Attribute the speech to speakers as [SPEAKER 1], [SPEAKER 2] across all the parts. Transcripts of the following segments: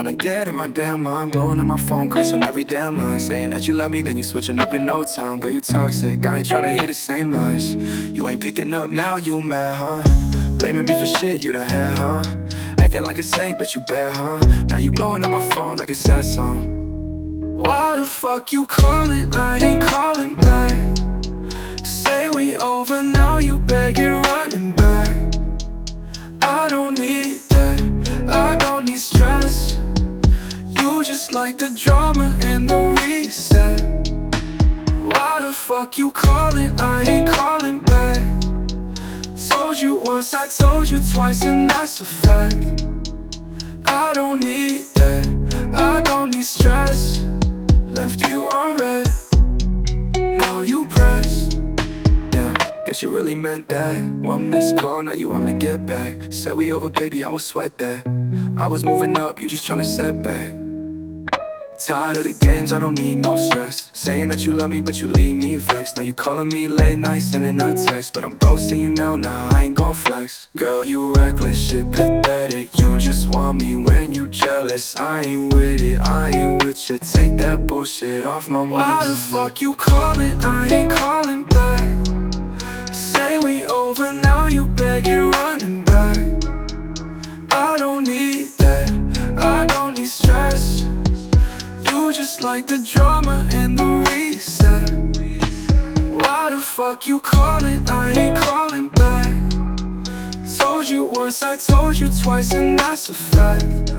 [SPEAKER 1] Tryna get in my damn mind, blowing up my phone, cursing every damn line. Saying that you love me, then you switching up in no time. Girl, you toxic, I ain't tryna hear the same lies. You ain't picking up, now you mad, huh? Blaming me for shit you done had, huh? Acting like a saint, but you bad, huh? Now you blowing up my phone like a sad song. Why the fuck you calling? I ain't calling back. Say we over now, you begging running back. I don't need that, I don't need stress. You just like the drama and the reset. Why the fuck you calling? I ain't calling back. Told you once, I told you twice, and that's a fact. I don't need that, I don't need stress. Left you on red, now you press. Yeah, guess you really meant that. One missed call, now you want me to get back. Said we over, baby, I would sweat that. I was moving up, you just tryna set back. Tired of the games, I don't need no stress. Saying that you love me, but you leave me vexed. Now you calling me late night, sending a text. But I'm ghosting you now, I ain't gon' flex. Girl, you reckless, shit pathetic. You just want me when you jealous. I ain't with it, I ain't with you. Take that bullshit off my mind. Why the fuck you calling? I ain't calling back. Say we over now, you begging running back. I don't need that, I don't need stress. You just like the drama and the reset. Why the fuck you calling? I ain't calling back. Told you once, I told you twice, and that's a fact.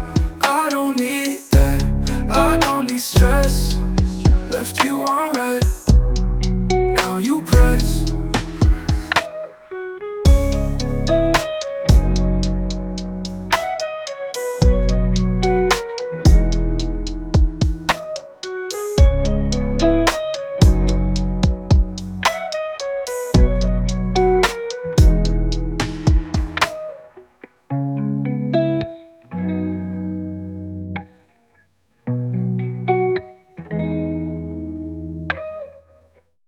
[SPEAKER 1] I don't need that, I don't need stress. Left you on red.